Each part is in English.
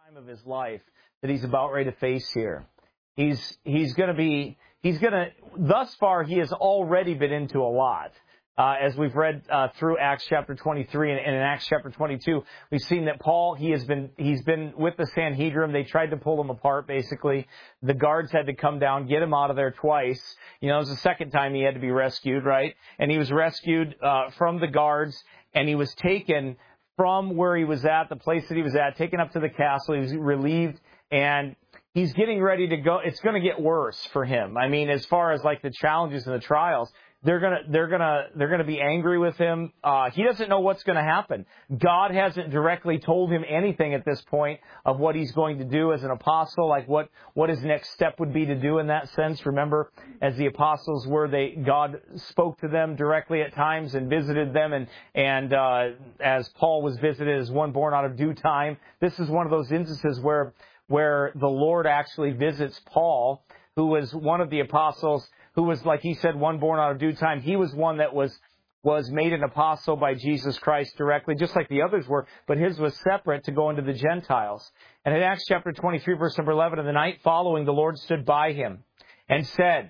time of his life that he's about ready to face here. Thus far, he has already been into a lot. As we've read through Acts chapter 23 and in Acts chapter 22, we've seen that Paul, he's been with the Sanhedrin. They tried to pull him apart, basically. The guards had to come down, get him out of there twice. You know, it was the second time he had to be rescued, right? And he was rescued from the guards, and he was taken from where he was at, the place that he was at, taken up to the castle. He was relieved, and he's getting ready to go. It's going to get worse for him. I mean, as far as like the challenges and the trials, they're gonna be angry with him. He doesn't know what's going to happen. God hasn't directly told him anything at this point of what he's going to do as an apostle, like what his next step would be to do in that sense. Remember, as the apostles were, God spoke to them directly at times and visited them, and as Paul was visited as one born out of due time. This is one of those instances where the Lord actually visits Paul, who was one of the apostles, who was, like he said, one born out of due time. He was one that was made an apostle by Jesus Christ directly, just like the others were, but his was separate to go into the Gentiles. And in Acts chapter 23, verse number 11, in the night following, the Lord stood by him and said,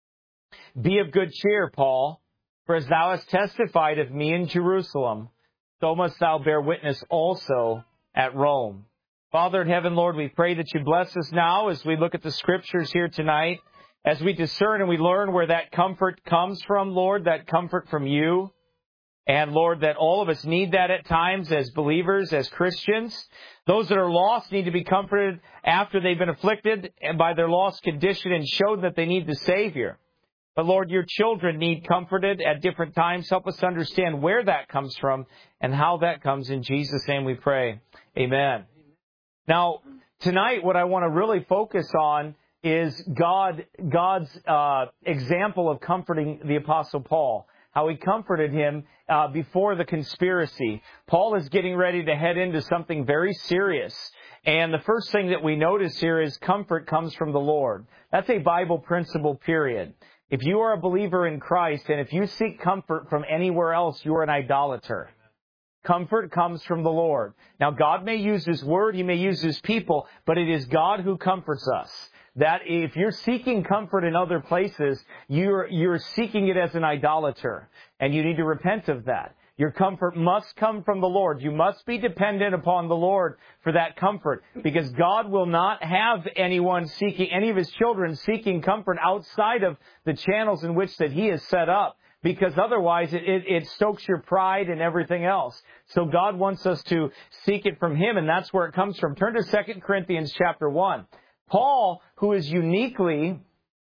"Be of good cheer, Paul, for as thou hast testified of me in Jerusalem, so must thou bear witness also at Rome." Father in heaven, Lord, we pray that you bless us now as we look at the scriptures here tonight, as we discern and we learn where that comfort comes from, Lord, that comfort from you. And Lord, that all of us need that at times as believers, as Christians. Those that are lost need to be comforted after they've been afflicted by their lost condition and showed that they need the Savior. But Lord, your children need comforted at different times. Help us to understand where that comes from and how that comes. In Jesus' name we pray. Amen. Now, tonight, what I want to really focus on is God's example of comforting the Apostle Paul, how he comforted him before the conspiracy. Paul is getting ready to head into something very serious. And the first thing that we notice here is comfort comes from the Lord. That's a Bible principle, period. If you are a believer in Christ and if you seek comfort from anywhere else, you are an idolater. Comfort comes from the Lord. Now, God may use His Word, He may use His people, but it is God who comforts us. That if you're seeking comfort in other places, you're seeking it as an idolater, and you need to repent of that. Your comfort must come from the Lord. You must be dependent upon the Lord for that comfort, because God will not have any of His children seeking comfort outside of the channels in which that He has set up, because otherwise it stokes your pride and everything else. So God wants us to seek it from Him, and that's where it comes from. Turn to 2 Corinthians chapter 1. Paul, who is uniquely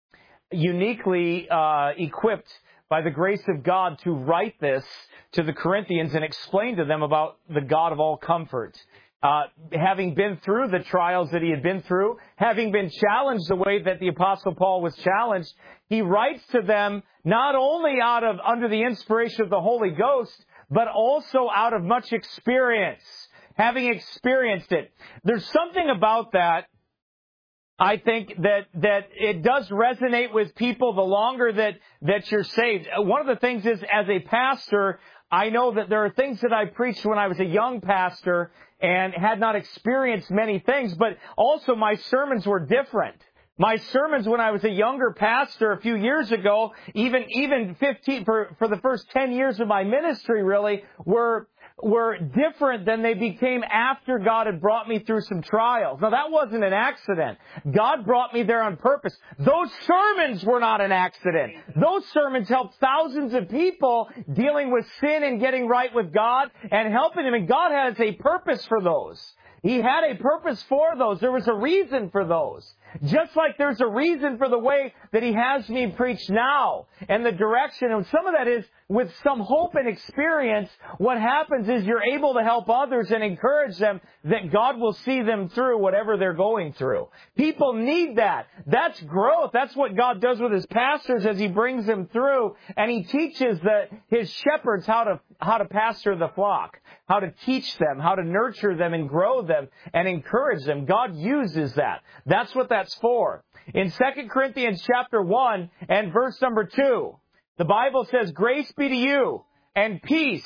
equipped by the grace of God to write this to the Corinthians and explain to them about the God of all comfort. Having been through the trials that he had been through, having been challenged the way that the Apostle Paul was challenged, he writes to them not only under the inspiration of the Holy Ghost, but also out of much experience, having experienced it. There's something about that, I think, that it does resonate with people the longer that you're saved. One of the things is, as a pastor, I know that there are things that I preached when I was a young pastor and had not experienced many things, but also my sermons were different. My sermons when I was a younger pastor a few years ago, even 15 for the first 10 years of my ministry, really were different than they became after God had brought me through some trials. Now, that wasn't an accident. God brought me there on purpose. Those sermons were not an accident. Those sermons helped thousands of people dealing with sin and getting right with God and helping them. And God has a purpose for those. He had a purpose for those. There was a reason for those. Just like there's a reason for the way that He has me preach now and the direction. And some of that is with some hope and experience. What happens is you're able to help others and encourage them that God will see them through whatever they're going through. People need that. That's growth. That's what God does with His pastors as He brings them through. And He teaches His shepherds how to pastor the flock, how to teach them, how to nurture them and grow them and encourage them. God uses that. That's what that's for. In 2 Corinthians chapter 1 and verse number 2, the Bible says, "Grace be to you and peace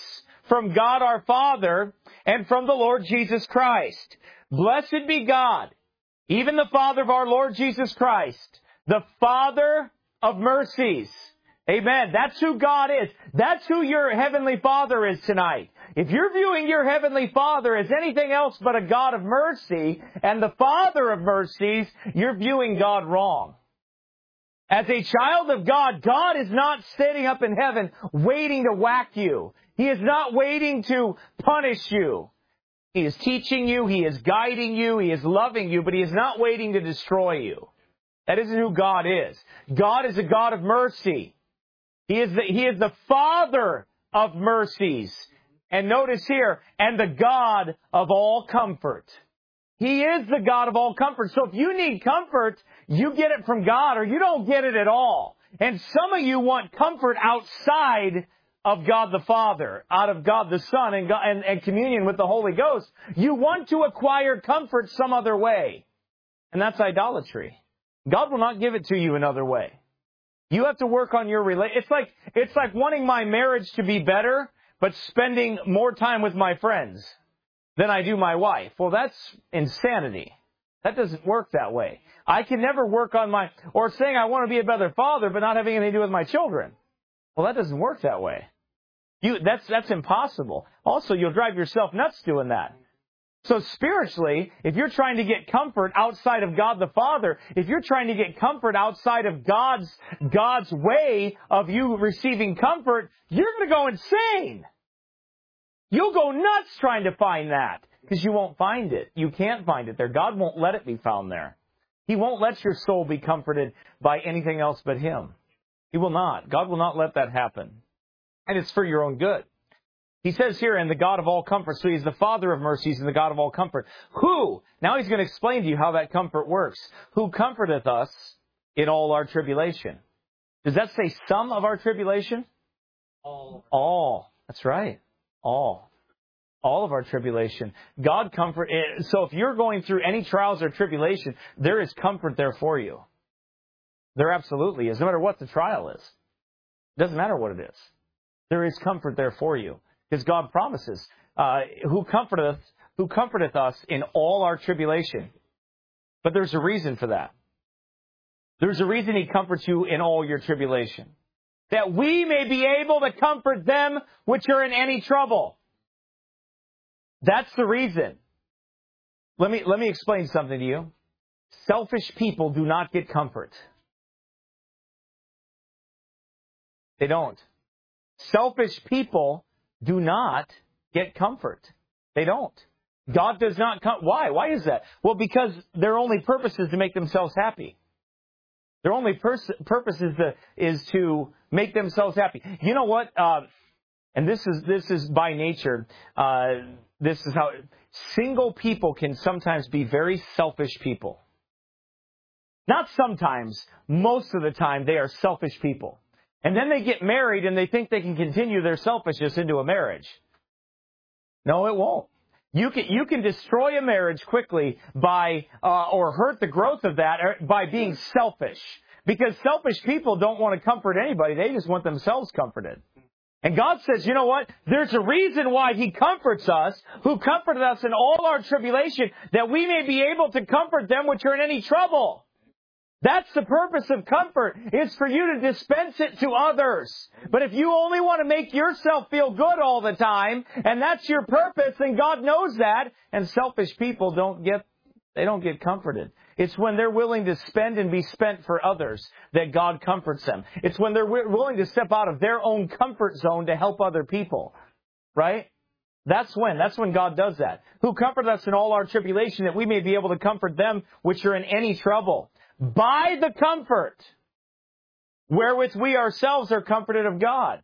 from God our Father and from the Lord Jesus Christ. Blessed be God, even the Father of our Lord Jesus Christ, the Father of mercies. Amen. That's who God is. That's who your Heavenly Father is tonight. If you're viewing your Heavenly Father as anything else but a God of mercy and the Father of mercies, you're viewing God wrong. As a child of God, God is not sitting up in heaven waiting to whack you. He is not waiting to punish you. He is teaching you. He is guiding you. He is loving you, but He is not waiting to destroy you. That isn't who God is. God is a God of mercy. He is the Father of mercies. And notice here, and the God of all comfort. He is the God of all comfort. So if you need comfort, you get it from God or you don't get it at all. And some of you want comfort outside of God the Father, out of God the Son and communion with the Holy Ghost. You want to acquire comfort some other way. And that's idolatry. God will not give it to you another way. You have to work on your relationship. It's like wanting my marriage to be better, but spending more time with my friends than I do my wife. Well, that's insanity. That doesn't work that way. I can never work on or saying I want to be a better father, but not having anything to do with my children. Well, that doesn't work that way. That's impossible. Also, you'll drive yourself nuts doing that. So spiritually, if you're trying to get comfort outside of God the Father, if you're trying to get comfort outside of God's way of you receiving comfort, you're going to go insane. You'll go nuts trying to find that because you won't find it. You can't find it there. God won't let it be found there. He won't let your soul be comforted by anything else but Him. He will not. God will not let that happen. And it's for your own good. He says here, and the God of all comfort. So He's the Father of mercies and the God of all comfort. Who? Now He's going to explain to you how that comfort works. Who comforteth us in all our tribulation. Does that say some of our tribulation? All. That's right. All of our tribulation. God comfort. So if you're going through any trials or tribulation, there is comfort there for you. There absolutely is. No matter what the trial is. It doesn't matter what it is. There is comfort there for you. Because God promises, who comforteth us in all our tribulation. But there's a reason for that. There's a reason He comforts you in all your tribulation. That we may be able to comfort them which are in any trouble. That's the reason. Let me explain something to you. Selfish people do not get comfort. They don't. Selfish people do not get comfort. They don't. God does not come. Why? Why is that? Well, because their only purpose is to make themselves happy. Their only purpose is to make themselves happy. You know what? And this is by nature. This is how single people can sometimes be very selfish people. Not sometimes. Most of the time, they are selfish people. And then they get married and they think they can continue their selfishness into a marriage. No, it won't. You can destroy a marriage quickly by or hurt the growth of that by being selfish. Because selfish people don't want to comfort anybody. They just want themselves comforted. And God says, you know what? There's a reason why He comforts us, who comforted us in all our tribulation, that we may be able to comfort them which are in any trouble. That's the purpose of comfort. It's for you to dispense it to others. But if you only want to make yourself feel good all the time, and that's your purpose, then God knows that, and selfish people don't get comforted. It's when they're willing to spend and be spent for others that God comforts them. It's when they're willing to step out of their own comfort zone to help other people. Right? That's when God does that. Who comforted us in all our tribulation, that we may be able to comfort them which are in any trouble. By the comfort wherewith we ourselves are comforted of God.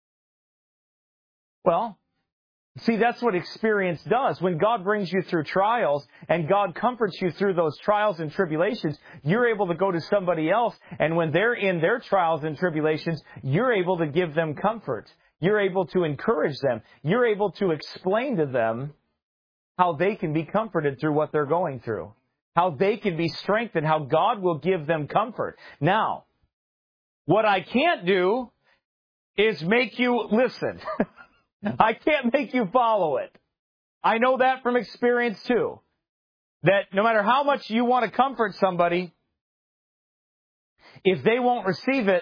Well, see, that's what experience does. When God brings you through trials and God comforts you through those trials and tribulations, you're able to go to somebody else, and when they're in their trials and tribulations, you're able to give them comfort. You're able to encourage them. You're able to explain to them how they can be comforted through what they're going through. How they can be strengthened, how God will give them comfort. Now, what I can't do is make you listen. I can't make you follow it. I know that from experience too. That no matter how much you want to comfort somebody, if they won't receive it,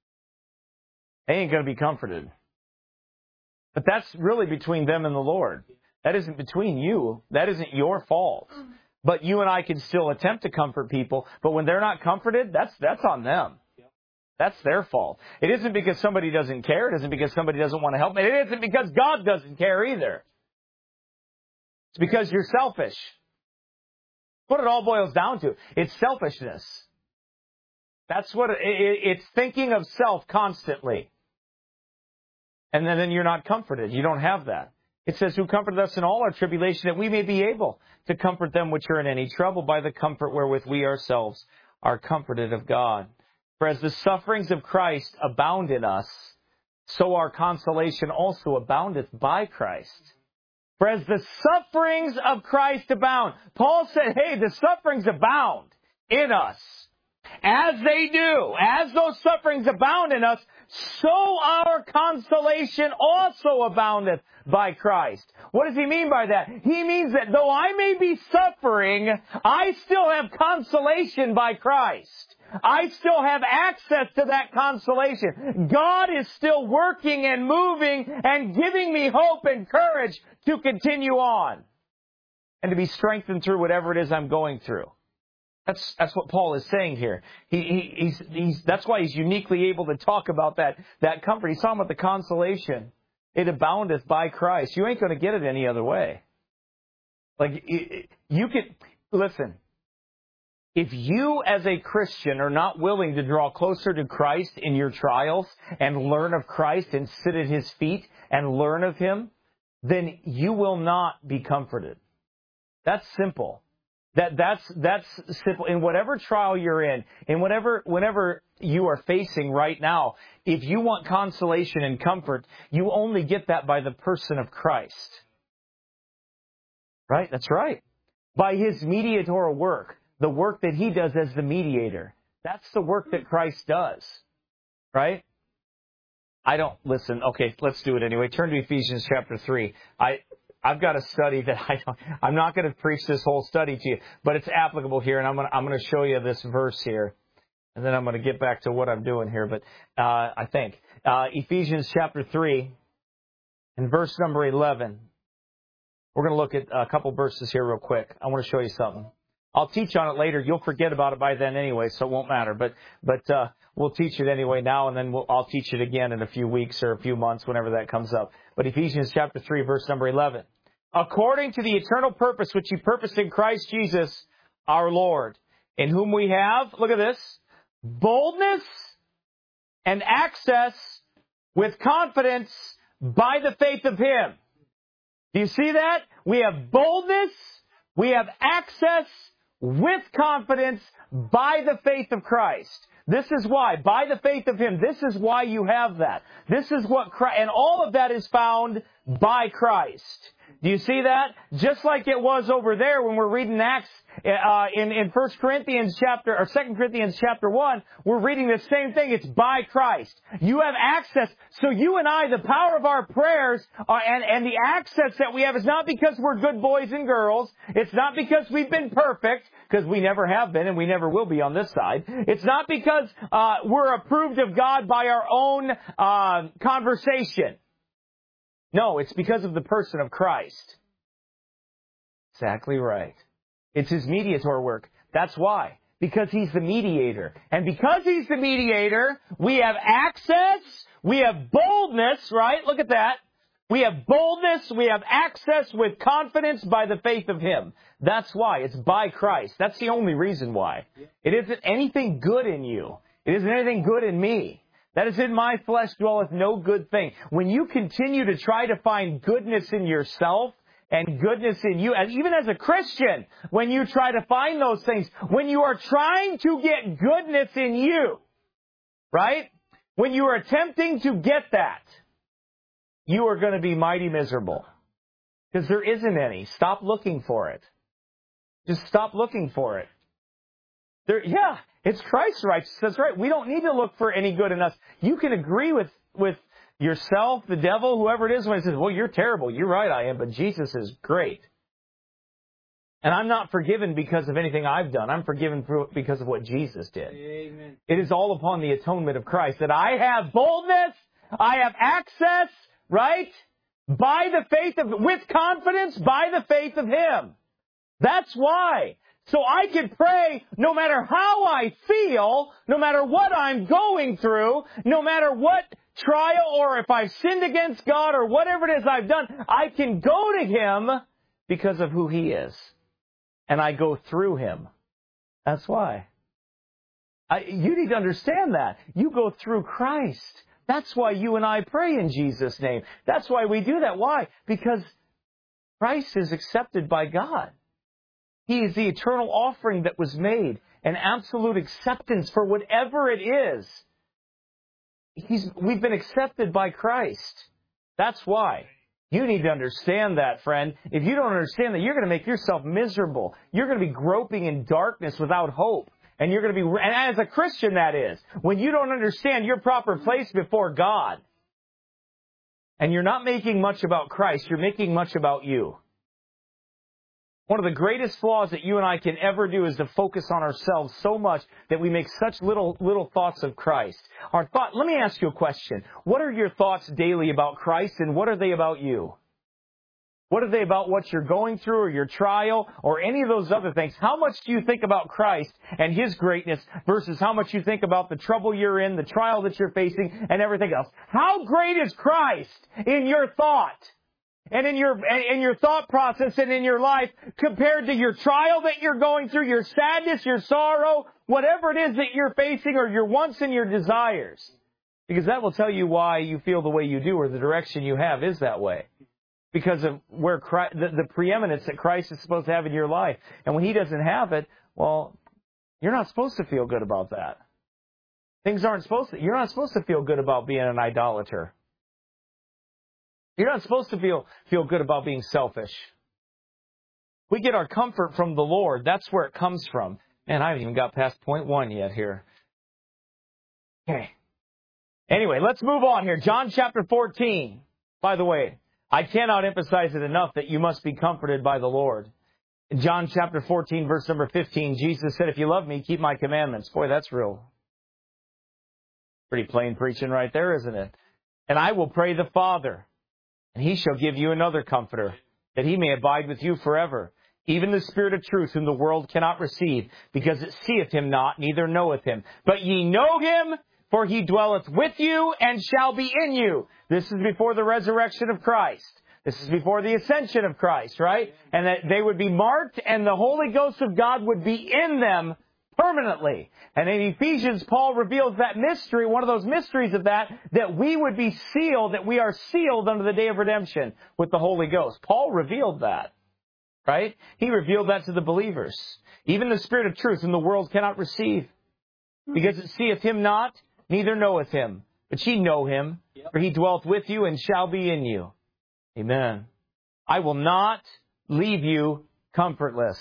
they ain't going to be comforted. But that's really between them and the Lord. That isn't between you. That isn't your fault. But you and I can still attempt to comfort people. But when they're not comforted, that's on them. That's their fault. It isn't because somebody doesn't care. It isn't because somebody doesn't want to help. It isn't because God doesn't care either. It's because you're selfish. What it all boils down to. It's selfishness. That's what it's thinking of self constantly. And then you're not comforted. You don't have that. It says, who comforted us in all our tribulation, that we may be able to comfort them which are in any trouble by the comfort wherewith we ourselves are comforted of God. For as the sufferings of Christ abound in us, so our consolation also aboundeth by Christ. For as the sufferings of Christ abound. Paul said, hey, the sufferings abound in us. As they do, as those sufferings abound in us, so our consolation also aboundeth by Christ. What does he mean by that? He means that though I may be suffering, I still have consolation by Christ. I still have access to that consolation. God is still working and moving and giving me hope and courage to continue on and to be strengthened through whatever it is I'm going through. That's what Paul is saying here. That's why he's uniquely able to talk about that comfort. He's talking about the consolation. It aboundeth by Christ. You ain't going to get it any other way. Like, you could, listen, if you as a Christian are not willing to draw closer to Christ in your trials and learn of Christ and sit at His feet and learn of Him, then you will not be comforted. That's simple. That's simple. In whatever trial you're in whenever you are facing right now, if you want consolation and comfort, you only get that by the person of Christ. Right? That's right. By His mediatorial work, the work that He does as the mediator. That's the work that Christ does. Right? Listen, okay, let's do it anyway. Turn to Ephesians chapter 3. I've got a study that I'm not going to preach this whole study to you, but it's applicable here, and I'm going to show you this verse here, and then I'm going to get back to what I'm doing here. But I think Ephesians chapter 3 and verse number 11. We're going to look at a couple verses here real quick. I want to show you something. I'll teach on it later. You'll forget about it by then anyway, so it won't matter. But we'll teach it anyway now, and then I'll teach it again in a few weeks or a few months, whenever that comes up. But Ephesians chapter 3, verse number 11. According to the eternal purpose which He purposed in Christ Jesus our Lord, in whom we have, look at this, boldness and access with confidence by the faith of Him. Do you see that? We have boldness, we have access with confidence by the faith of Christ. This is why, by the faith of Him, this is why you have that. This is what Christ, and all of that is found by Christ. Do you see that? Just like it was over there when we're reading Acts in 1 Corinthians chapter, or 2 Corinthians chapter 1, we're reading the same thing. It's by Christ. You have access. So you and I, the power of our prayers and the access that we have is not because we're good boys and girls. It's not because we've been perfect, because we never have been and we never will be on this side. It's not because we're approved of God by our own conversation. No, it's because of the person of Christ. Exactly right. It's His mediator work. That's why. Because He's the mediator. And because He's the mediator, we have access, we have boldness, right? Look at that. We have boldness, we have access with confidence by the faith of Him. That's why. It's by Christ. That's the only reason why. It isn't anything good in you. It isn't anything good in me. That is, in my flesh dwelleth no good thing. When you continue to try to find goodness in yourself and goodness in you, and even as a Christian, when you try to find those things, when you are trying to get goodness in you, right? When you are attempting to get that, you are going to be mighty miserable. Because there isn't any. Stop looking for it. Just stop looking for it. It's Christ's righteousness. That's right. We don't need to look for any good in us. You can agree with yourself, the devil, whoever it is, when he says, well, you're terrible. You're right, I am, but Jesus is great. And I'm not forgiven because of anything I've done. I'm forgiven because of what Jesus did. Amen. It is all upon the atonement of Christ that I have boldness, I have access, right? By the faith of, with confidence, by the faith of Him. That's why. So I can pray no matter how I feel, no matter what I'm going through, no matter what trial or if I've sinned against God or whatever it is I've done, I can go to Him because of who He is. And I go through Him. That's why. You need to understand that. You go through Christ. That's why you and I pray in Jesus' name. That's why we do that. Why? Because Christ is accepted by God. He is the eternal offering that was made. An absolute acceptance for whatever it is. We've been accepted by Christ. That's why. You need to understand that, friend. If you don't understand that, you're going to make yourself miserable. You're going to be groping in darkness without hope. And you're going to be, and as a Christian that is, when you don't understand your proper place before God, and you're not making much about Christ, you're making much about you. One of the greatest flaws that you and I can ever do is to focus on ourselves so much that we make such little thoughts of Christ. Let me ask you a question. What are your thoughts daily about Christ, and what are they about you? What are they about what you're going through or your trial or any of those other things? How much do you think about Christ and His greatness versus how much you think about the trouble you're in, the trial that you're facing, and everything else? How great is Christ in your thought? And in your thought process and in your life compared to your trial that you're going through, your sadness, your sorrow, whatever it is that you're facing or your wants and your desires. Because that will tell you why you feel the way you do or the direction you have is that way. Because of where Christ, the preeminence that Christ is supposed to have in your life. And when He doesn't have it, well, you're not supposed to feel good about that. You're not supposed to feel good about being an idolater. You're not supposed to feel good about being selfish. We get our comfort from the Lord. That's where it comes from. Man, I haven't even got past point 1 yet here. Okay. Anyway, let's move on here. John chapter 14. By the way, I cannot emphasize it enough that you must be comforted by the Lord. In John chapter 14, verse number 15, Jesus said, if you love me, keep my commandments. Boy, that's real. Pretty plain preaching right there, isn't it? And I will pray the Father, and He shall give you another comforter, that He may abide with you forever. Even the Spirit of truth, whom the world cannot receive, because it seeth Him not, neither knoweth Him. But ye know Him, for He dwelleth with you, and shall be in you. This is before the resurrection of Christ. This is before the ascension of Christ, right? And that they would be marked, and the Holy Ghost of God would be in them permanently. And in Ephesians, Paul reveals that mystery, one of those mysteries of that we would be sealed, that we are sealed unto the day of redemption with the Holy Ghost. Paul revealed that, right? He revealed that to the believers. Even the Spirit of truth whom the world cannot receive, because it seeth Him not, neither knoweth Him. But ye know Him, for He dwelleth with you and shall be in you. Amen. I will not leave you comfortless.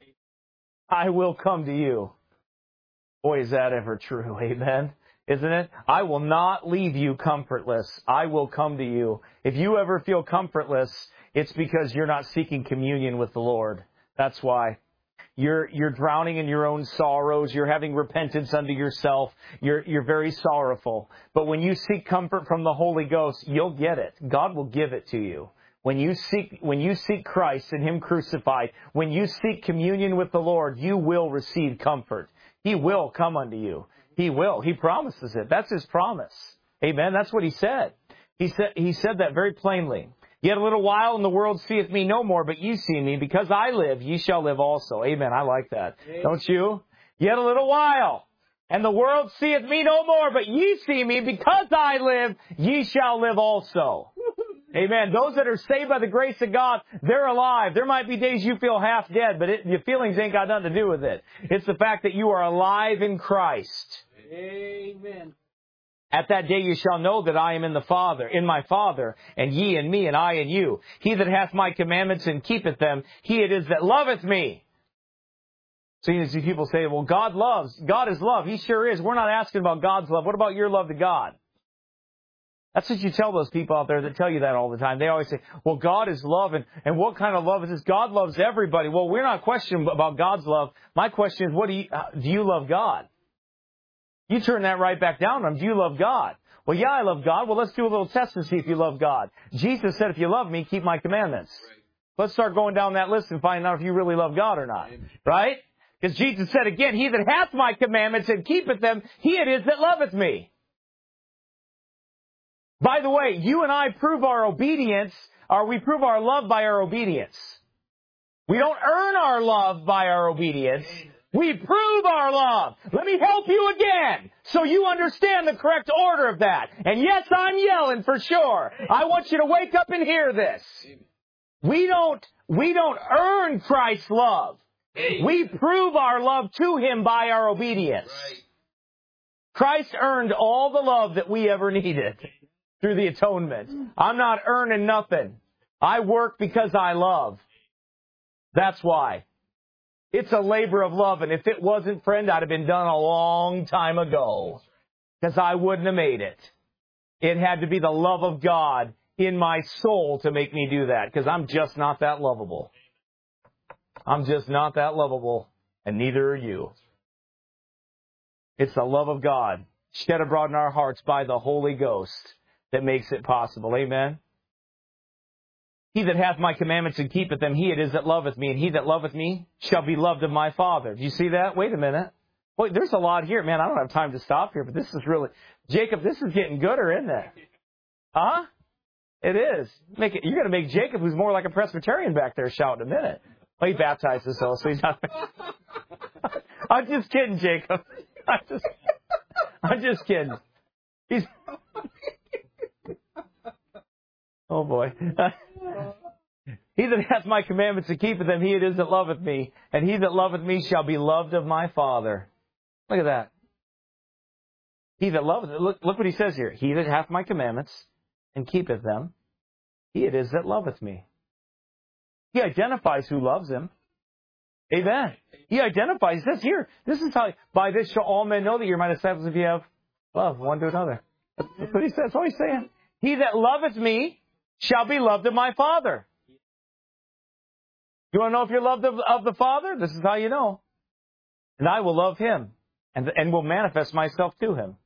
I will come to you. Boy, is that ever true. Amen. Isn't it? I will not leave you comfortless. I will come to you. If you ever feel comfortless, it's because you're not seeking communion with the Lord. That's why. You're drowning in your own sorrows. You're having repentance unto yourself. You're very sorrowful. But when you seek comfort from the Holy Ghost, you'll get it. God will give it to you. When you seek Christ and Him crucified, when you seek communion with the Lord, you will receive comfort. He will come unto you. He will. He promises it. That's His promise. Amen. That's what He said. He said that very plainly. Yet a little while, and the world seeth me no more, but ye see me. Because I live, ye shall live also. Amen. I like that. Amen. Don't you? Yet a little while, and the world seeth me no more, but ye see me. Because I live, ye shall live also. Amen. Those that are saved by the grace of God, they're alive. There might be days you feel half dead, but your feelings ain't got nothing to do with it. It's the fact that you are alive in Christ. Amen. At that day you shall know that I am in my Father, and ye in me, and I in you. He that hath my commandments and keepeth them, he it is that loveth me. So you see people say, well, God loves. God is love. He sure is. We're not asking about God's love. What about your love to God? That's what you tell those people out there that tell you that all the time. They always say, well, God is love, and what kind of love is this? God loves everybody. Well, we're not questioning about God's love. My question is, do you love God? You turn that right back down on them. Do you love God? Well, yeah, I love God. Well, let's do a little test and see if you love God. Jesus said, if you love me, keep my commandments. Let's start going down that list and finding out if you really love God or not. Right? Because Jesus said again, he that hath my commandments and keepeth them, he it is that loveth me. By the way, you and I prove our obedience, or we prove our love by our obedience. We don't earn our love by our obedience. We prove our love. Let me help you again so you understand the correct order of that. And yes, I'm yelling for sure. I want you to wake up and hear this. We don't earn Christ's love. We prove our love to Him by our obedience. Christ earned all the love that we ever needed through the atonement. I'm not earning nothing. I work because I love. That's why. It's a labor of love, and if it wasn't, friend, I'd have been done a long time ago, because I wouldn't have made it. It had to be the love of God in my soul to make me do that, because I'm just not that lovable. I'm just not that lovable, and neither are you. It's the love of God shed abroad in our hearts by the Holy Ghost that makes it possible. Amen? He that hath my commandments and keepeth them, he it is that loveth me, and he that loveth me shall be loved of my Father. Do you see that? Wait a minute. Wait, there's a lot here. Man, I don't have time to stop here, but this is really... Jacob, this is getting gooder, isn't it? Huh? It is. You're going to make Jacob, who's more like a Presbyterian back there, shout in a minute. Well, he baptized us all, so he's not... I'm just kidding, Jacob. I'm just kidding. He's... Oh, boy. He that hath my commandments and keepeth them, he it is that loveth me. And he that loveth me shall be loved of my Father. Look at that. He that loveth... Look what he says here. He that hath my commandments and keepeth them, he it is that loveth me. He identifies who loves him. Amen. He identifies. He says here, this is how... By this shall all men know that you're my disciples if you have love one to another. That's what he says. That's what he's saying. He that loveth me shall be loved of my Father. You want to know if you're loved of the Father? This is how you know. And I will love him and will manifest myself to him.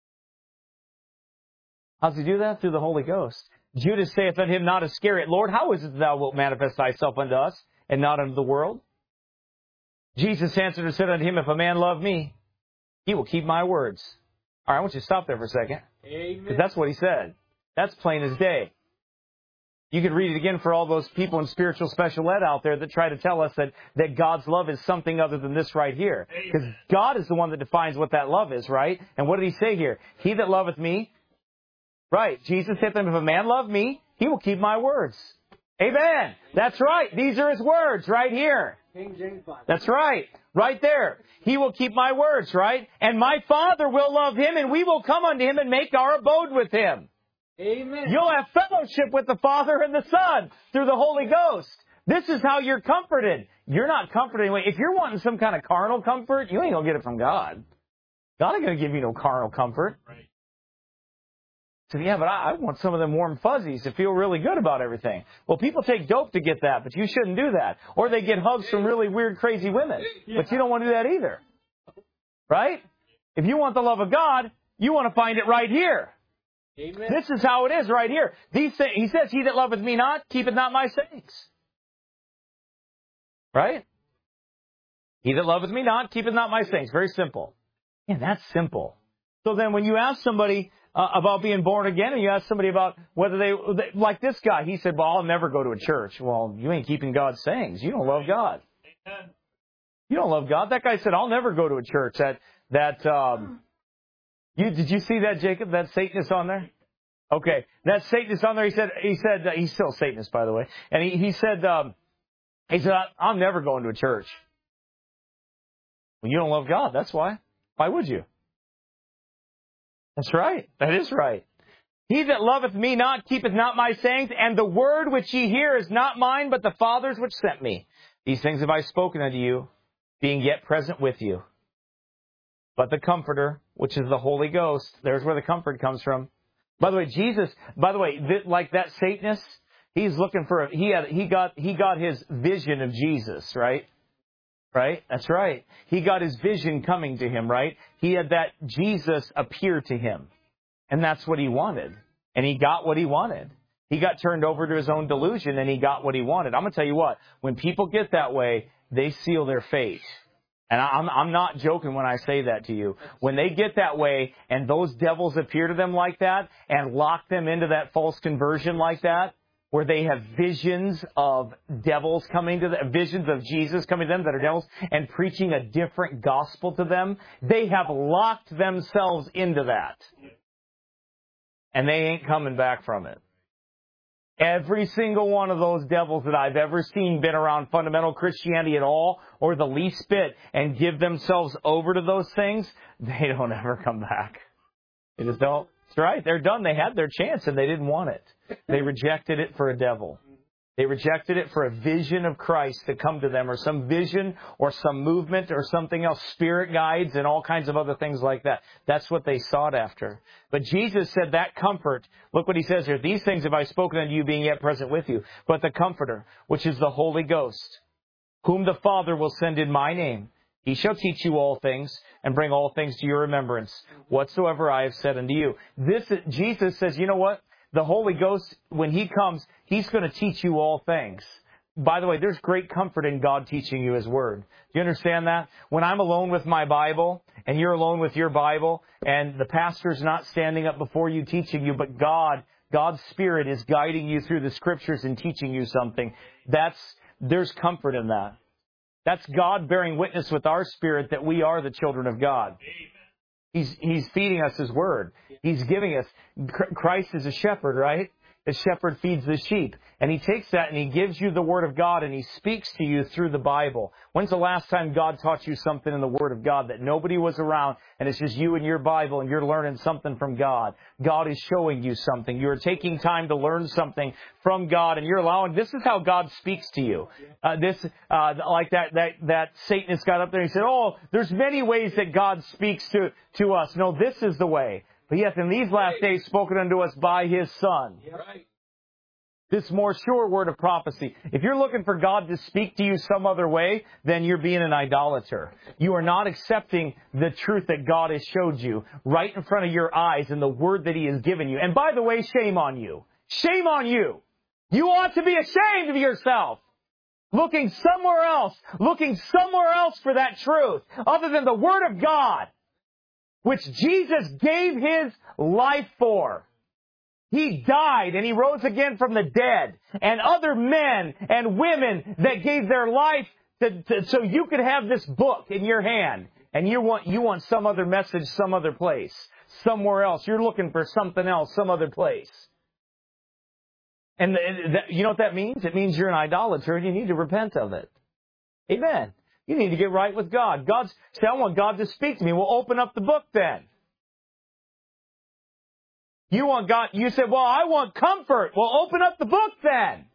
How does he do that? Through the Holy Ghost. Judas saith unto him, not Iscariot, Lord, how is it that thou wilt manifest thyself unto us and not unto the world? Jesus answered and said unto him, if a man love me, he will keep my words. All right, I want you to stop there for a second. Amen. Because that's what he said. That's plain as day. You can read it again for all those people in spiritual special ed out there that try to tell us that God's love is something other than this right here. Because God is the one that defines what that love is, right? And what did he say here? He that loveth me, right. Jesus said to them, if a man love me, he will keep my words. Amen. That's right. These are his words right here. King James Bible. That's right. Right there. He will keep my words, right? And my Father will love him, and we will come unto him and make our abode with him. Amen. You'll have fellowship with the Father and the Son through the Holy Ghost. This is how you're comforted. You're not comforted anyway. If you're wanting some kind of carnal comfort, you ain't going to get it from God. God ain't going to give you no carnal comfort. Right. So, yeah, but I want some of them warm fuzzies to feel really good about everything. Well, people take dope to get that, but you shouldn't do that. Or they get hugs from really weird, crazy women. Yeah. But you don't want to do that either. Right? If you want the love of God, you want to find it right here. Amen. This is how it is right here. He says, he that loveth me not, keepeth not my sayings. Right? He that loveth me not, keepeth not my sayings. Very simple. Yeah, that's simple. So then when you ask somebody about being born again, and you ask somebody about whether they, like this guy, he said, well, I'll never go to a church. Well, you ain't keeping God's sayings. You don't love God. Amen. You don't love God. That guy said, I'll never go to a church. Did you see that, Jacob? That Satanist on there? Okay. That Satanist on there, he said, he's still a Satanist, by the way. And he said, I'm never going to a church. Well, you don't love God. That's why. Why would you? That's right. That is right. He that loveth me not keepeth not my sayings, and the word which ye hear is not mine, but the Father's which sent me. These things have I spoken unto you, being yet present with you. But the Comforter, which is the Holy Ghost, there's where the comfort comes from. By the way, Jesus, like that Satanist, he's looking for, he got his vision of Jesus, right? Right? That's right. He got his vision coming to him, right? He had that Jesus appear to him. And that's what he wanted. And he got what he wanted. He got turned over to his own delusion and he got what he wanted. I'm going to tell you what, when people get that way, they seal their fate. And I'm not joking when I say that to you. When they get that way and those devils appear to them like that and lock them into that false conversion like that, where they have visions of devils coming to them, visions of Jesus coming to them that are devils, and preaching a different gospel to them, they have locked themselves into that. And they ain't coming back from it. Every single one of those devils that I've ever seen been around fundamental Christianity at all, or the least bit, and give themselves over to those things, they don't ever come back. They just don't. That's right. They're done. They had their chance and they didn't want it. They rejected it for a devil. They rejected it for a vision of Christ to come to them, or some vision or some movement or something else, spirit guides and all kinds of other things like that. That's what they sought after. But Jesus said that comfort, look what he says here, these things have I spoken unto you being yet present with you, but the Comforter, which is the Holy Ghost, whom the Father will send in my name, he shall teach you all things and bring all things to your remembrance, whatsoever I have said unto you. Jesus says, you know what? The Holy Ghost, when he comes, he's going to teach you all things. By the way, there's great comfort in God teaching you his word. Do you understand that? When I'm alone with my Bible and you're alone with your Bible and the pastor's not standing up before you teaching you, but God's Spirit is guiding you through the scriptures and teaching you something, there's comfort in that. That's God bearing witness with our spirit that we are the children of God. He's feeding us his word. He's giving us. Christ is a shepherd, right? The shepherd feeds the sheep. And he takes that and he gives you the word of God and he speaks to you through the Bible. When's the last time God taught you something in the word of God that nobody was around and it's just you and your Bible and you're learning something from God? God is showing you something. You're taking time to learn something from God and you're allowing. This is how God speaks to you. Like that Satanist got up there and he said, oh, there's many ways that God speaks to us. No, this is the way. But yet in these last days spoken unto us by his Son. Right. This more sure word of prophecy. If you're looking for God to speak to you some other way, then you're being an idolater. You are not accepting the truth that God has showed you right in front of your eyes in the word that he has given you. And by the way, shame on you. Shame on you. You ought to be ashamed of yourself. Looking somewhere else for that truth other than the word of God, which Jesus gave his life for. He died and he rose again from the dead. And other men and women that gave their life so you could have this book in your hand. And you want some other message, some other place, somewhere else. You're looking for something else, some other place. And you know what that means? It means you're an idolater and you need to repent of it. Amen. You need to get right with God. Say, I want God to speak to me. Well, open up the book then. You want God, you said, well, I want comfort. Well, open up the book then.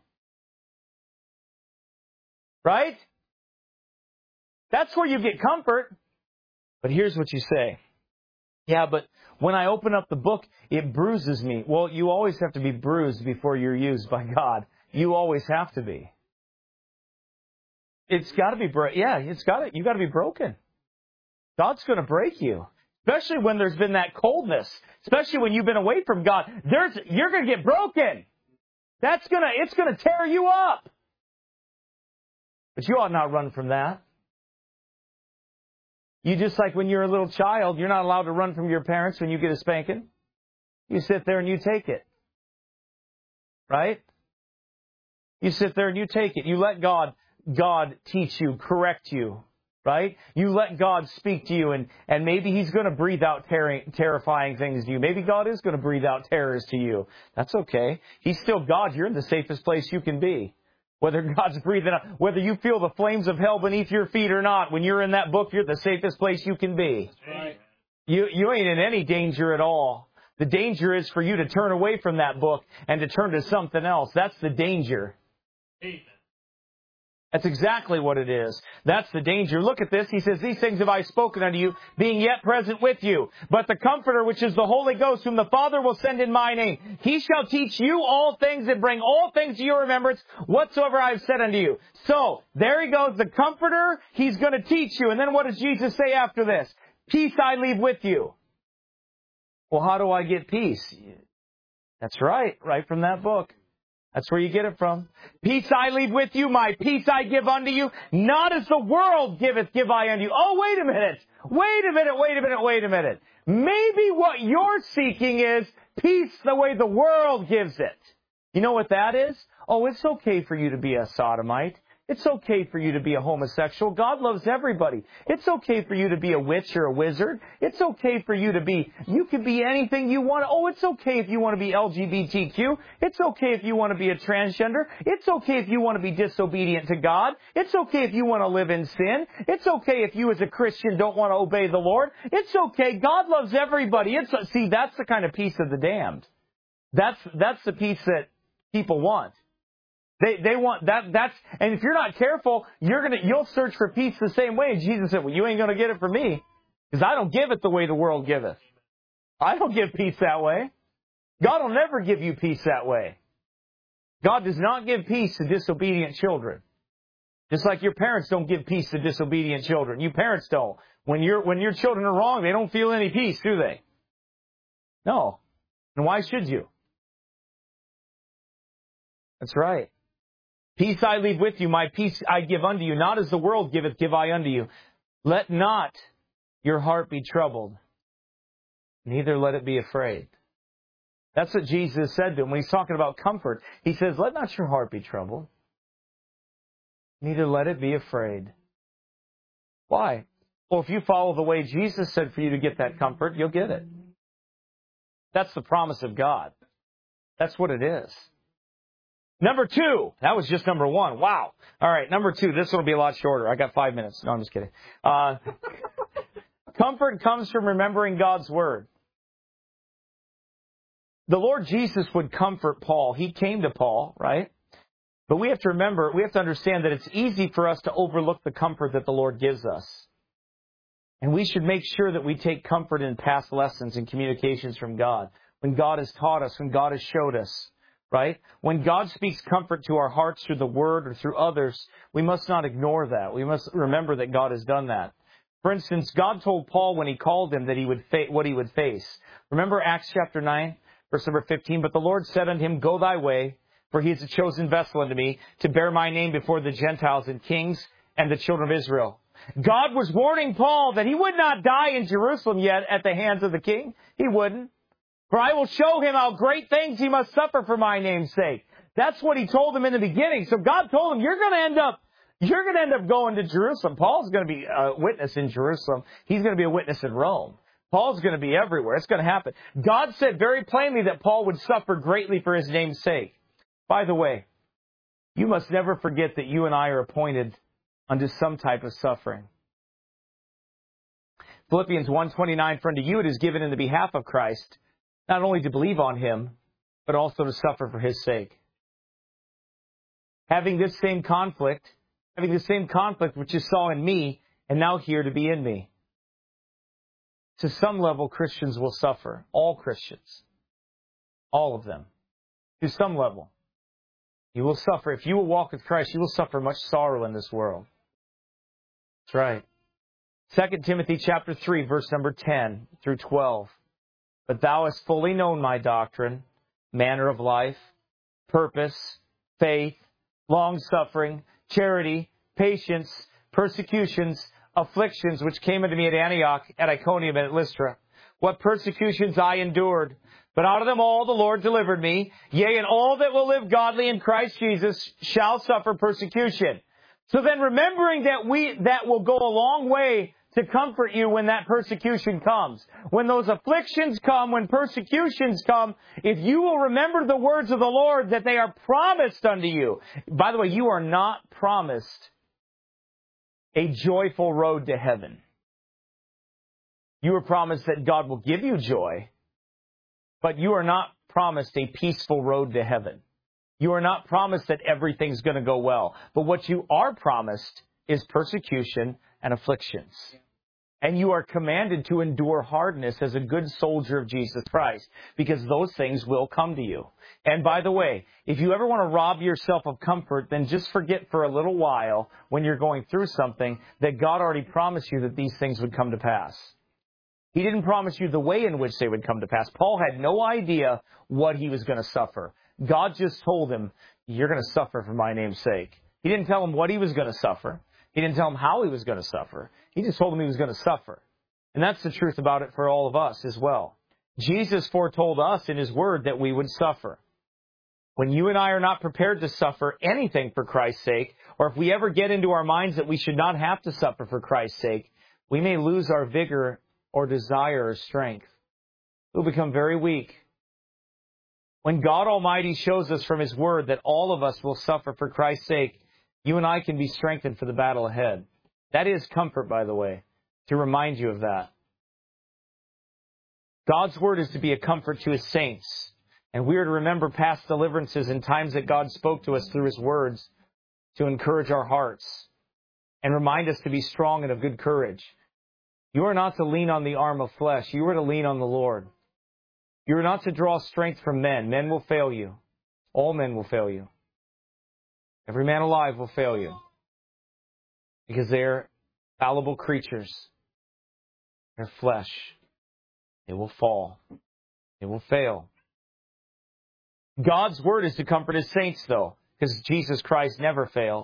Right? That's where you get comfort. But here's what you say. Yeah, but when I open up the book, it bruises me. Well, you always have to be bruised before you're used by God. You always have to be. It's got to be you got to be broken. God's going to break you. Especially when there's been that coldness. Especially when you've been away from God. You're going to get broken. It's going to tear you up. But you ought not run from that. You just like when you're a little child, you're not allowed to run from your parents when you get a spanking. You sit there and you take it. Right? You sit there and you take it. You let God teach you, correct you. Right? You let God speak to you, and maybe he's going to breathe out terrifying things to you. Maybe God is going to breathe out terrors to you. That's okay. He's still God. You're in the safest place you can be. Whether God's breathing out, whether you feel the flames of hell beneath your feet or not, when you're in that book, you're the safest place you can be. Right. You ain't in any danger at all. The danger is for you to turn away from that book and to turn to something else. That's the danger. That's exactly what it is. That's the danger. Look at this. He says, these things have I spoken unto you, being yet present with you. But the Comforter, which is the Holy Ghost, whom the Father will send in my name, he shall teach you all things and bring all things to your remembrance, whatsoever I have said unto you. So, there he goes, the Comforter. He's going to teach you. And then what does Jesus say after this? Peace I leave with you. Well, how do I get peace? That's right from that book. That's where you get it from. Peace I leave with you, my peace I give unto you. Not as the world giveth, give I unto you. Oh, wait a minute. Maybe what you're seeking is peace the way the world gives it. You know what that is? Oh, it's okay for you to be a sodomite. It's okay for you to be a homosexual. God loves everybody. It's okay for you to be a witch or a wizard. It's okay for you to be, you can be anything you want. Oh, it's okay if you want to be LGBTQ. It's okay if you want to be a transgender. It's okay if you want to be disobedient to God. It's okay if you want to live in sin. It's okay if you as a Christian don't want to obey the Lord. It's okay. God loves everybody. See, that's the kind of peace of the damned. That's the peace that people want. They want that, and if you're not careful, you'll search for peace the same way. And Jesus said, well, you ain't going to get it from me, because I don't give it the way the world giveth. I don't give peace that way. God will never give you peace that way. God does not give peace to disobedient children. Just like your parents don't give peace to disobedient children. You parents don't. When your children are wrong, they don't feel any peace, do they? No. And why should you? That's right. Peace I leave with you, my peace I give unto you. Not as the world giveth, give I unto you. Let not your heart be troubled, neither let it be afraid. That's what Jesus said to him when he's talking about comfort. He says, let not your heart be troubled, neither let it be afraid. Why? Well, if you follow the way Jesus said for you to get that comfort, you'll get it. That's the promise of God. That's what it is. Number 2. That was just number 1. Wow. All right, number 2. This one will be a lot shorter. I got 5 minutes. No, I'm just kidding. Comfort comes from remembering God's Word. The Lord Jesus would comfort Paul. He came to Paul, right? But we have to remember, we have to understand that it's easy for us to overlook the comfort that the Lord gives us. And we should make sure that we take comfort in past lessons and communications from God. When God has taught us, when God has showed us. Right? When God speaks comfort to our hearts through the Word or through others, we must not ignore that. We must remember that God has done that. For instance, God told Paul when he called him that he would what he would face. Remember Acts chapter 9, verse number 15? But the Lord said unto him, go thy way, for he is a chosen vessel unto me, to bear my name before the Gentiles and kings and the children of Israel. God was warning Paul that he would not die in Jerusalem yet at the hands of the king. He wouldn't. For I will show him how great things he must suffer for my name's sake. That's what he told him in the beginning. So God told him, you're going to end up going to Jerusalem. Paul's going to be a witness in Jerusalem. He's going to be a witness in Rome. Paul's going to be everywhere. It's going to happen. God said very plainly that Paul would suffer greatly for his name's sake. By the way, you must never forget that you and I are appointed unto some type of suffering. Philippians 1:29, for unto you it is given in the behalf of Christ, not only to believe on him, but also to suffer for his sake. Having this same conflict which you saw in me, and now here to be in me. To some level, Christians will suffer. All Christians. All of them. To some level. You will suffer. If you will walk with Christ, you will suffer much sorrow in this world. That's right. 2 Timothy chapter 3, verse number 10 through 12. But thou hast fully known my doctrine, manner of life, purpose, faith, long-suffering, charity, patience, persecutions, afflictions, which came unto me at Antioch, at Iconium, and at Lystra. What persecutions I endured. But out of them all the Lord delivered me. Yea, and all that will live godly in Christ Jesus shall suffer persecution. So then remembering that will go a long way to comfort you when that persecution comes. When those afflictions come, when persecutions come, if you will remember the words of the Lord that they are promised unto you. By the way, you are not promised a joyful road to heaven. You are promised that God will give you joy, but you are not promised a peaceful road to heaven. You are not promised that everything's going to go well. But what you are promised is persecution and afflictions. And you are commanded to endure hardness as a good soldier of Jesus Christ, because those things will come to you. And by the way, if you ever want to rob yourself of comfort, then just forget for a little while when you're going through something that God already promised you that these things would come to pass. He didn't promise you the way in which they would come to pass. Paul had no idea what he was going to suffer. God just told him, you're going to suffer for my name's sake. He didn't tell him what he was going to suffer. He didn't tell him how he was going to suffer. He just told him he was going to suffer. And that's the truth about it for all of us as well. Jesus foretold us in His Word that we would suffer. When you and I are not prepared to suffer anything for Christ's sake, or if we ever get into our minds that we should not have to suffer for Christ's sake, we may lose our vigor or desire or strength. We'll become very weak. When God Almighty shows us from His Word that all of us will suffer for Christ's sake, you and I can be strengthened for the battle ahead. That is comfort, by the way, to remind you of that. God's Word is to be a comfort to His saints. And we are to remember past deliverances and times that God spoke to us through His words to encourage our hearts and remind us to be strong and of good courage. You are not to lean on the arm of flesh. You are to lean on the Lord. You are not to draw strength from men. Men will fail you. All men will fail you. Every man alive will fail you. Because they're fallible creatures. They're flesh. They will fall. They will fail. God's Word is to comfort His saints, though, because Jesus Christ never failed.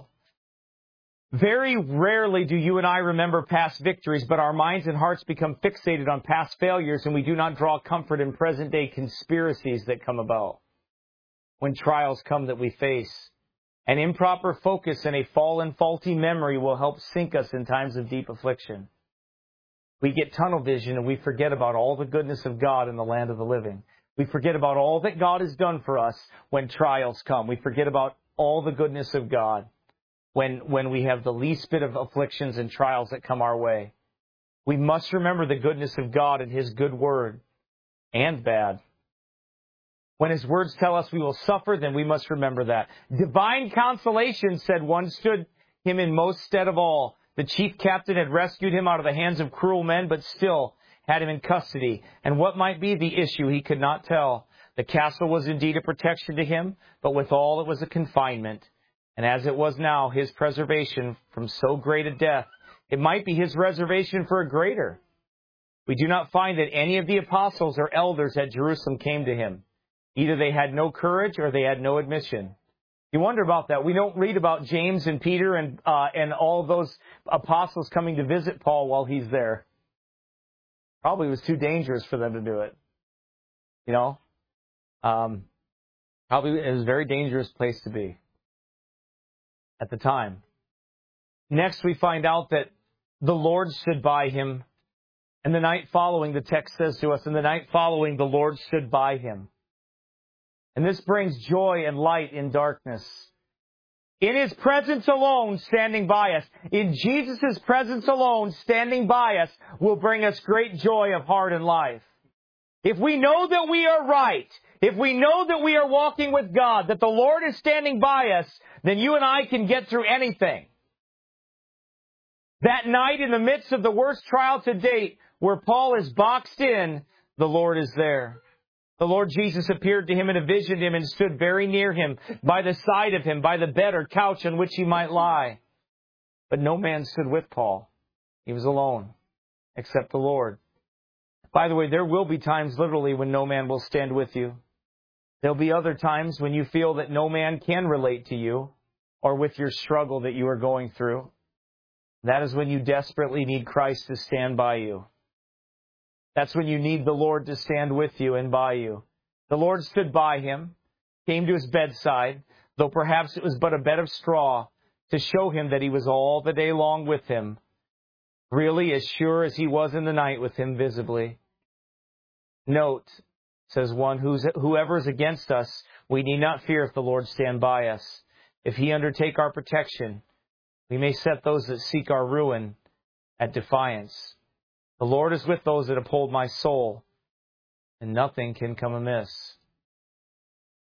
Very rarely do you and I remember past victories, but our minds and hearts become fixated on past failures, and we do not draw comfort in present-day conspiracies that come about when trials come that we face. An improper focus and a fallen, faulty memory will help sink us in times of deep affliction. We get tunnel vision and we forget about all the goodness of God in the land of the living. We forget about all that God has done for us when trials come. We forget about all the goodness of God when we have the least bit of afflictions and trials that come our way. We must remember the goodness of God and His good word, and bad. When His words tell us we will suffer, then we must remember that. Divine consolation, said one, stood him in most stead of all. The chief captain had rescued him out of the hands of cruel men, but still had him in custody. And what might be the issue he could not tell. The castle was indeed a protection to him, but withal it was a confinement. And as it was now his preservation from so great a death, it might be his reservation for a greater. We do not find that any of the apostles or elders at Jerusalem came to him. Either they had no courage or they had no admission. You wonder about that. We don't read about James and Peter and all those apostles coming to visit Paul while he's there. Probably was too dangerous for them to do it. You know? Probably it was a very dangerous place to be at the time. Next, we find out that the Lord stood by him. And the night following, the text says to us, and the night following, the Lord stood by him. And this brings joy and light in darkness. In His presence alone, standing by us, in Jesus' presence alone, standing by us, will bring us great joy of heart and life. If we know that we are right, if we know that we are walking with God, that the Lord is standing by us, then you and I can get through anything. That night, in the midst of the worst trial to date, where Paul is boxed in, the Lord is there. The Lord Jesus appeared to him and envisioned him and stood very near him, by the side of him, by the bed or couch on which he might lie. But no man stood with Paul. He was alone, except the Lord. By the way, there will be times literally when no man will stand with you. There'll be other times when you feel that no man can relate to you or with your struggle that you are going through. That is when you desperately need Christ to stand by you. That's when you need the Lord to stand with you and by you. The Lord stood by him, came to his bedside, though perhaps it was but a bed of straw, to show him that he was all the day long with him, really as sure as he was in the night with him visibly. Note, says one, whoever is against us, we need not fear if the Lord stand by us. If He undertake our protection, we may set those that seek our ruin at defiance. The Lord is with those that uphold my soul, and nothing can come amiss.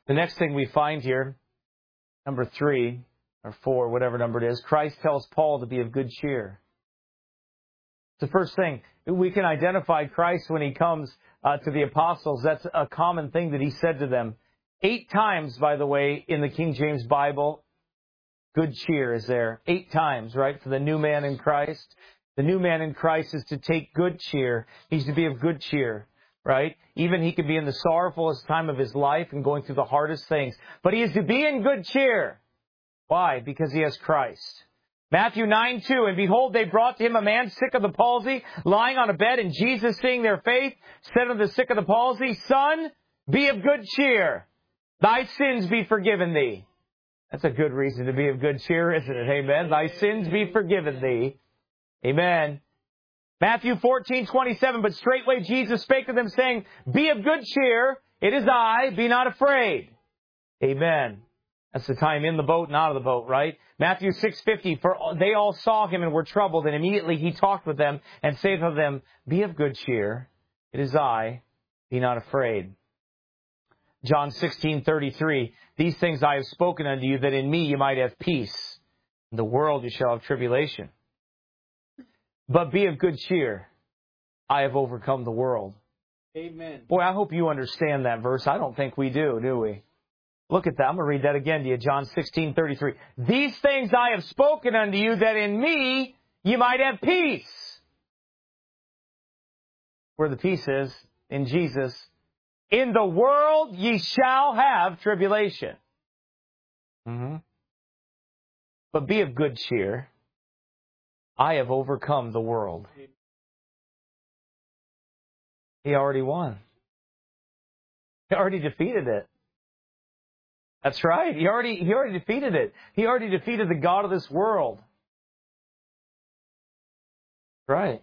The next thing we find here, number 3 or 4, whatever number it is, Christ tells Paul to be of good cheer. It's the first thing. We can identify Christ when he comes to the apostles. That's a common thing that he said to them. 8 times, by the way, in the King James Bible, good cheer is there. 8 times, right, for the new man in Christ. The new man in Christ is to take good cheer. He's to be of good cheer, right? Even he could be in the sorrowfulest time of his life and going through the hardest things. But he is to be in good cheer. Why? Because he has Christ. Matthew 9:2, and behold, they brought to him a man sick of the palsy, lying on a bed, and Jesus, seeing their faith, said unto the sick of the palsy, Son, be of good cheer. Thy sins be forgiven thee. That's a good reason to be of good cheer, isn't it? Amen. Thy sins be forgiven thee. Amen. Matthew 14:27, but straightway Jesus spake to them, saying, Be of good cheer, it is I, be not afraid. Amen. That's the time in the boat and out of the boat, right? Matthew 6:50, for they all saw him and were troubled, and immediately he talked with them and saith unto them, Be of good cheer, it is I, be not afraid. John 16:33, these things I have spoken unto you, that in me you might have peace. In the world you shall have tribulation. But be of good cheer, I have overcome the world. Amen. Boy, I hope you understand that verse. I don't think we do we? Look at that. I'm going to read that again to you. John 16:33. These things I have spoken unto you, that in me you might have peace. Where the peace is, in Jesus. In the world ye shall have tribulation. But be of good cheer. I have overcome the world. He already won. He already defeated it. That's right. He already defeated it. He already defeated the god of this world. Right.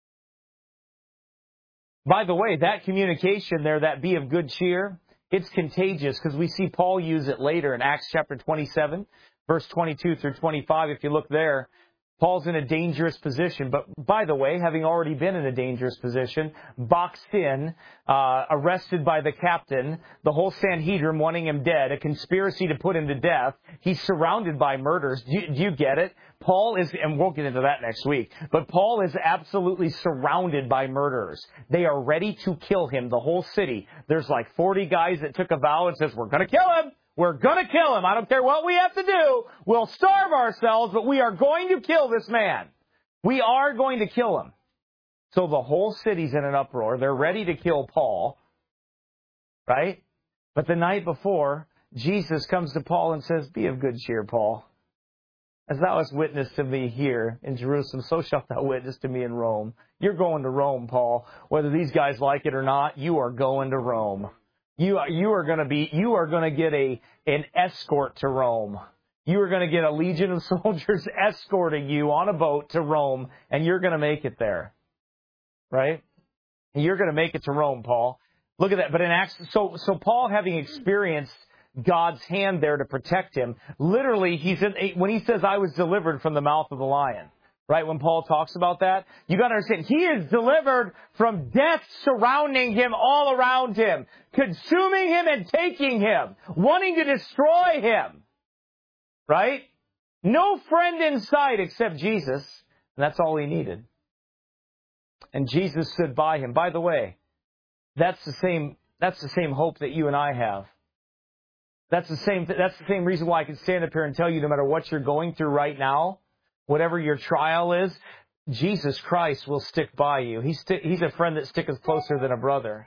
By the way, that communication there, that be of good cheer, it's contagious because we see Paul use it later in Acts chapter 27, verse 22 through 25. If you look there, Paul's in a dangerous position. But by the way, having already been in a dangerous position, boxed in, arrested by the captain, the whole Sanhedrin wanting him dead, a conspiracy to put him to death. He's surrounded by murders. Do you get it? Paul is, and we'll get into that next week, but Paul is absolutely surrounded by murderers. They are ready to kill him, the whole city. There's like 40 guys that took a vow and says, we're going to kill him. We're going to kill him. I don't care what we have to do. We'll starve ourselves, but we are going to kill this man. We are going to kill him. So the whole city's in an uproar. They're ready to kill Paul, right? But the night before, Jesus comes to Paul and says, Be of good cheer, Paul. As thou hast witnessed to me here in Jerusalem, so shalt thou witness to me in Rome. You're going to Rome, Paul. Whether these guys like it or not, you are going to Rome. You are going to get an escort to Rome. You are going to get a legion of soldiers escorting you on a boat to Rome, and you're going to make it there. Right? You're going to make it to Rome, Paul. Look at that. But in Acts, so Paul, having experienced God's hand there to protect him, literally, when he says, I was delivered from the mouth of the lion. Right, when Paul talks about that, you got to understand, he is delivered from death surrounding him all around him, consuming him and taking him, wanting to destroy him. Right? No friend in sight except Jesus, and that's all he needed. And Jesus stood by him. By the way, that's the same hope that you and I have. That's the same reason why I can stand up here and tell you, no matter what you're going through right now, whatever your trial is, Jesus Christ will stick by you. He's a friend that sticketh closer than a brother.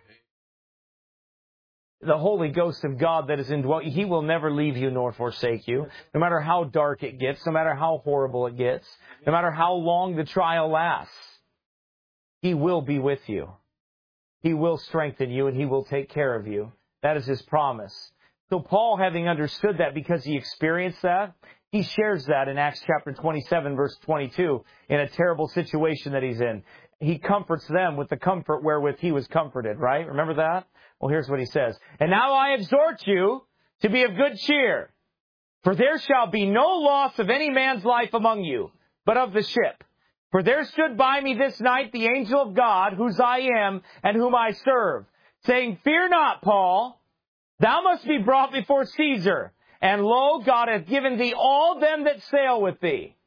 The Holy Ghost of God that is indwelt, He will never leave you nor forsake you. No matter how dark it gets, no matter how horrible it gets, no matter how long the trial lasts, He will be with you. He will strengthen you and He will take care of you. That is His promise. So Paul, having understood that because he experienced that, he shares that in Acts chapter 27, verse 22, in a terrible situation that he's in. He comforts them with the comfort wherewith he was comforted, right? Remember that? Well, here's what he says. And now I exhort you to be of good cheer, for there shall be no loss of any man's life among you, but of the ship. For there stood by me this night the angel of God, whose I am and whom I serve, saying, Fear not, Paul, Thou must be brought before Caesar. And lo, God hath given thee all them that sail with thee.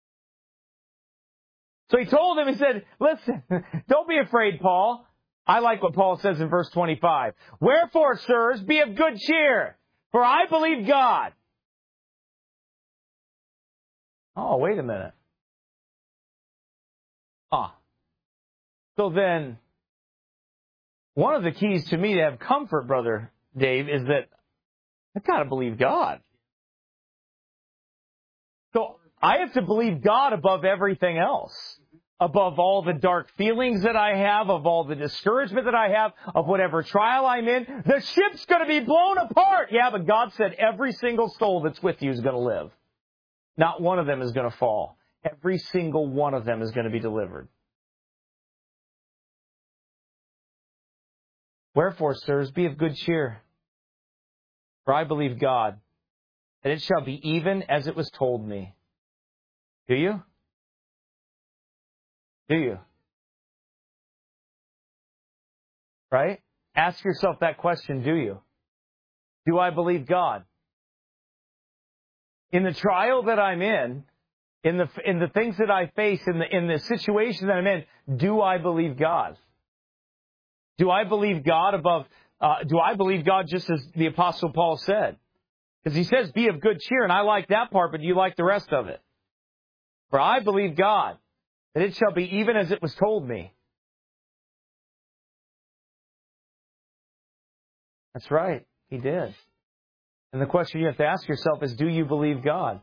So he told him, he said, listen, don't be afraid, Paul. I like what Paul says in verse 25. Wherefore, sirs, be of good cheer, for I believe God. Oh, wait a minute. So then, one of the keys to me to have comfort, Brother Dave, is that I've got to believe God. So I have to believe God above everything else. Above all the dark feelings that I have, of all the discouragement that I have, of whatever trial I'm in. The ship's going to be blown apart. Yeah, but God said every single soul that's with you is going to live. Not one of them is going to fall. Every single one of them is going to be delivered. Wherefore, sirs, be of good cheer. For I believe God, that it shall be even as it was told me. Do you? Do you? Right? Ask yourself that question, do you? Do I believe God? In the trial that I'm in the things that I face, in the situation that I'm in, do I believe God? Do I believe God above, do I believe God just as the Apostle Paul said? Because he says, be of good cheer, and I like that part, but do you like the rest of it? For I believe God, that it shall be even as it was told me. That's right, he did. And the question you have to ask yourself is, do you believe God?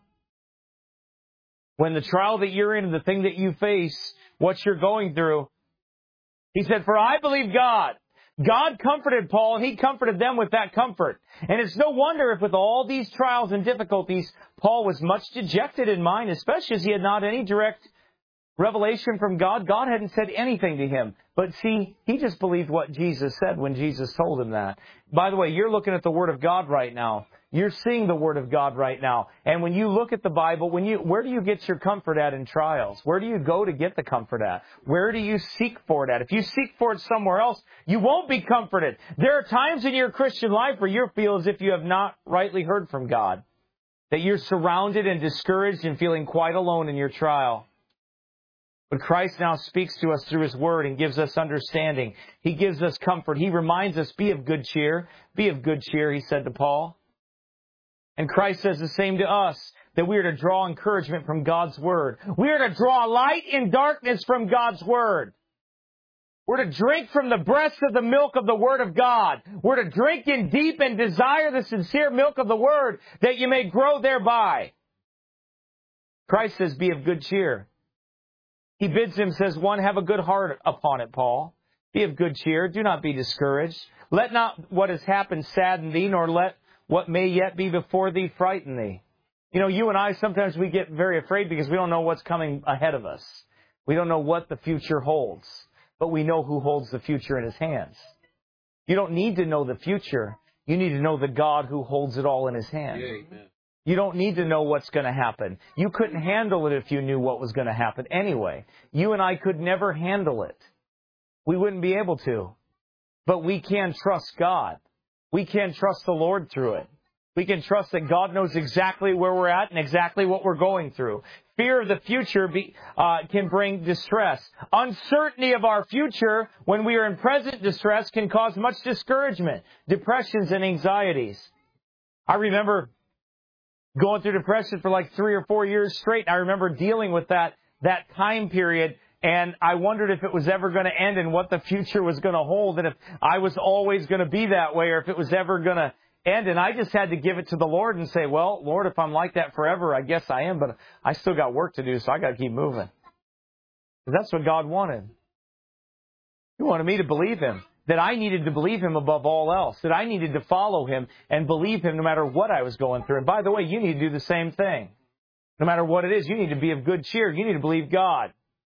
When the trial that you're in and the thing that you face, what you're going through, he said, for I believe God. God comforted Paul, and he comforted them with that comfort. And it's no wonder if with all these trials and difficulties, Paul was much dejected in mind, especially as he had not any direct revelation from God. God hadn't said anything to him. But see, he just believed what Jesus said when Jesus told him that. By the way, you're looking at the Word of God right now. You're seeing the Word of God right now. And when you look at the Bible, where do you get your comfort at in trials? Where do you go to get the comfort at? Where do you seek for it at? If you seek for it somewhere else, you won't be comforted. There are times in your Christian life where you feel as if you have not rightly heard from God. That you're surrounded and discouraged and feeling quite alone in your trial. But Christ now speaks to us through His Word and gives us understanding. He gives us comfort. He reminds us, be of good cheer. Be of good cheer, He said to Paul. And Christ says the same to us, that we are to draw encouragement from God's Word. We are to draw light in darkness from God's Word. We're to drink from the breast of the milk of the Word of God. We're to drink in deep and desire the sincere milk of the Word, that you may grow thereby. Christ says, be of good cheer. He bids him, says, one, have a good heart upon it, Paul. Be of good cheer. Do not be discouraged. Let not what has happened sadden thee, nor let what may yet be before thee frighten thee. You know, you and I, sometimes we get very afraid because we don't know what's coming ahead of us. We don't know what the future holds, but we know who holds the future in His hands. You don't need to know the future. You need to know the God who holds it all in His hands. Amen. You don't need to know what's going to happen. You couldn't handle it if you knew what was going to happen anyway. You and I could never handle it. We wouldn't be able to. But we can trust God. We can trust the Lord through it. We can trust that God knows exactly where we're at and exactly what we're going through. Fear of the future can bring distress. Uncertainty of our future when we are in present distress can cause much discouragement, depressions, and anxieties. I remember going through depression for like 3 or 4 years straight. I remember dealing with that time period, and I wondered if it was ever going to end and what the future was going to hold, and if I was always going to be that way, or if it was ever going to end. And I just had to give it to the Lord and say, well, Lord, if I'm like that forever, I guess I am, but I still got work to do, so I got to keep moving. Because that's what God wanted. He wanted me to believe Him. That I needed to believe Him above all else. That I needed to follow Him and believe Him no matter what I was going through. And by the way, you need to do the same thing. No matter what it is, you need to be of good cheer. You need to believe God.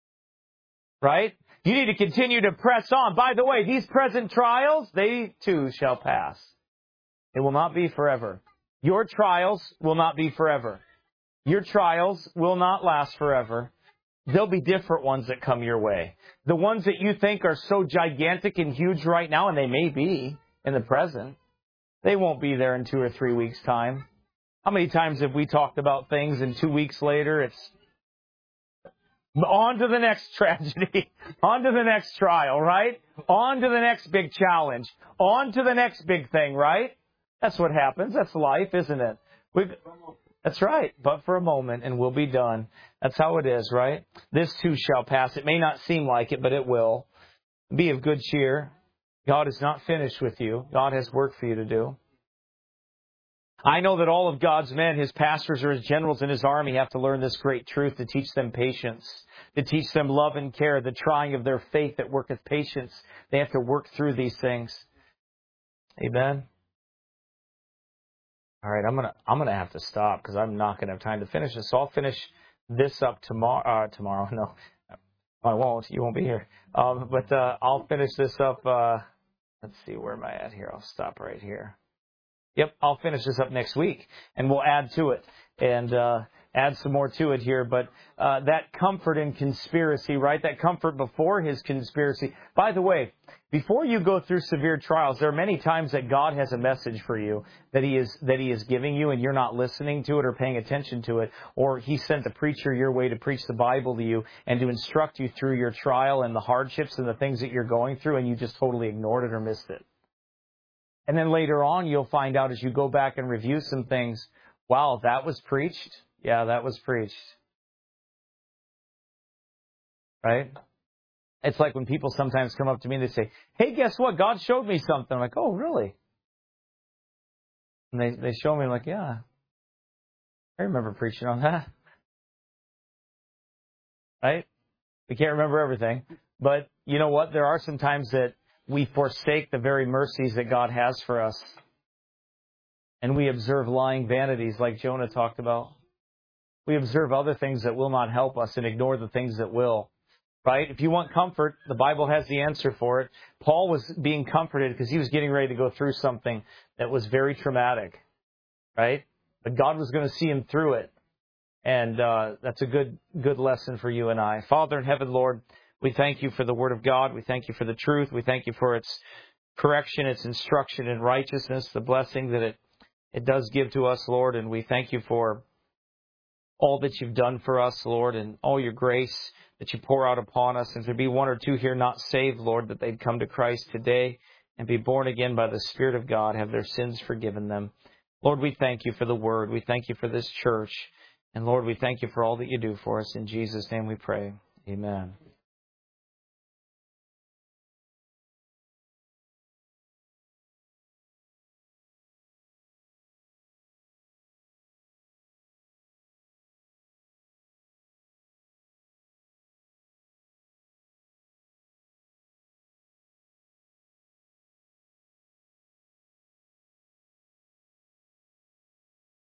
Right? You need to continue to press on. By the way, these present trials, they too shall pass. It will not be forever. Your trials will not be forever. Your trials will not last forever. There'll be different ones that come your way. The ones that you think are so gigantic and huge right now, and they may be in the present. They won't be there in 2 or 3 weeks' time. How many times have we talked about things and 2 weeks later it's on to the next tragedy, on to the next trial, right? On to the next big challenge, on to the next big thing, right? That's what happens. That's life, isn't it? That's right. But for a moment, and we'll be done. That's how it is, right? This too shall pass. It may not seem like it, but it will. Be of good cheer. God is not finished with you. God has work for you to do. I know that all of God's men, His pastors or His generals in His army, have to learn this great truth to teach them patience, to teach them love and care, the trying of their faith that worketh patience. They have to work through these things. Amen. All right, I'm gonna have to stop because I'm not gonna have time to finish this. So I'll finish this up tomorrow. No, I won't. You won't be here. But I'll finish this up. Let's see, where am I at here? I'll stop right here. Yep, I'll finish this up next week, and we'll add to it and add some more to it here. But that comfort in conspiracy, right? That comfort before His conspiracy. By the way, before you go through severe trials, there are many times that God has a message for you that He is giving you, and you're not listening to it or paying attention to it, or He sent a preacher your way to preach the Bible to you and to instruct you through your trial and the hardships and the things that you're going through, and you just totally ignored it or missed it. And then later on, you'll find out as you go back and review some things, wow, that was preached? Yeah, that was preached. Right? It's like when people sometimes come up to me and they say, hey, guess what? God showed me something. I'm like, oh, really? And they show me, I'm like, yeah, I remember preaching on that. Right? We can't remember everything. But you know what? There are some times that we forsake the very mercies that God has for us. And we observe lying vanities like Jonah talked about. We observe other things that will not help us and ignore the things that will. Right? If you want comfort, the Bible has the answer for it. Paul was being comforted because he was getting ready to go through something that was very traumatic. Right? But God was going to see him through it. And that's a good lesson for you and I. Father in heaven, Lord, we thank you for the Word of God. We thank you for the truth. We thank you for its correction, its instruction in righteousness, the blessing that it does give to us, Lord. And we thank you for all that you've done for us, Lord, and all your grace that you pour out upon us. And if there be one or two here not saved, Lord, that they'd come to Christ today and be born again by the Spirit of God, have their sins forgiven them. Lord, we thank you for the Word. We thank you for this church. And Lord, we thank you for all that you do for us. In Jesus' name we pray. Amen.